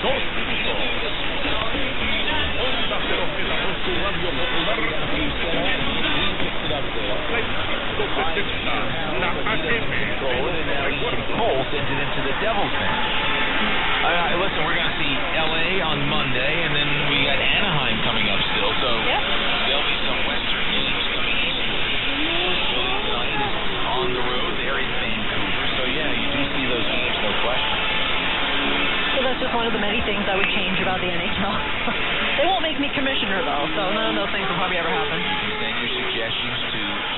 Cole sends it into the Devils bench. Listen, we're going to see L.A. on Monday, and then we got Anaheim coming up still, so there'll be some Western games coming eastward. Philly tonight is on the road. They're in Vancouver, so yeah, you do see those games, no question. So that's just one of the many things I would change about the NHL. They won't make me commissioner, though, so none of those things will probably ever happen. You can send your suggestions to